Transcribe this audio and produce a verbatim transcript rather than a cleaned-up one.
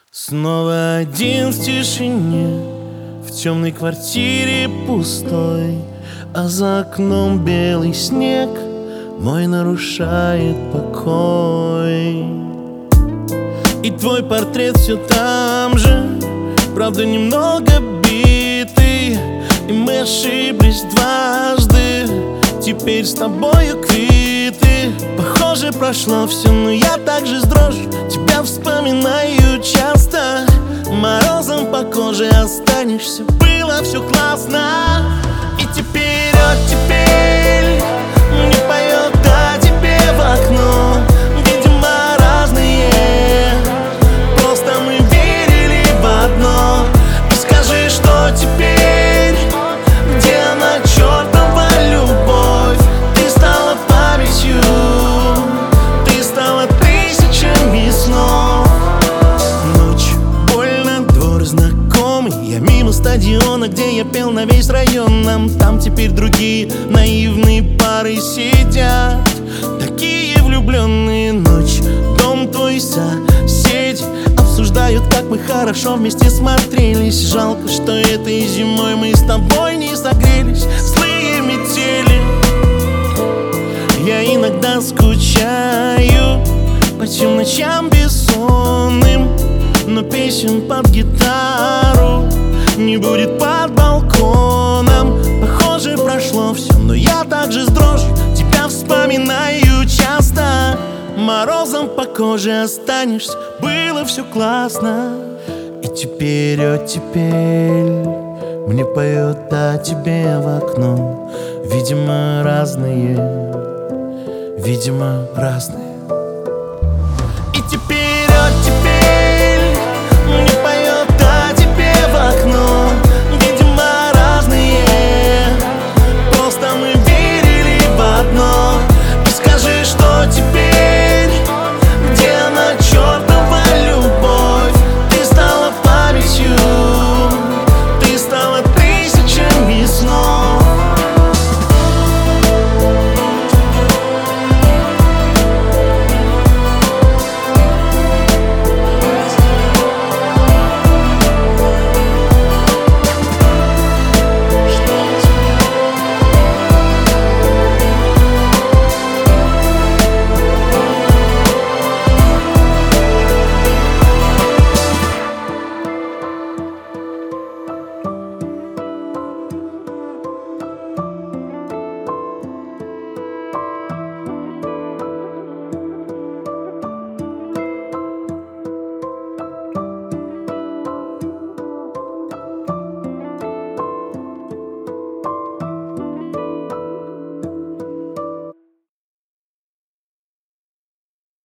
Снова один в тишине, в темной квартире пустой, а за окном белый снег мой нарушает покой. И твой портрет все там же, правда немного битый, и мы ошиблись дважды, теперь с тобою квиты. Похоже, прошло все, но я так же с дрожью тебя вспоминаю часто. Морозом по коже останешься, было все классно. И теперь, вот теперь мне поет о тебе в окно. Видимо, разные, просто мы верили в одно. И скажи, что теперь, где она, чертова любовь? Ты стала памятью, ты стала тысячами снов. Ночь, больно, двор знакомый, я мимо стадиона, где я пел на весь район. Нам там теперь другие наивные пары сидят, такие влюбленные. Ночь, дом твой, соседи обсуждают, как мы хорошо вместе смотрелись. Жалко, что этой зимой мы с тобой не согрелись. Злые метели, я иногда скучаю по тем ночам бессонным, но песен под гитару не будет под балконом. Похоже, прошло все, но я также с дрожью тебя вспоминаю часто. Морозом по коже останешься, было все классно. И теперь, о теперь мне поет о тебе в окно. Видимо, разные, видимо, разные.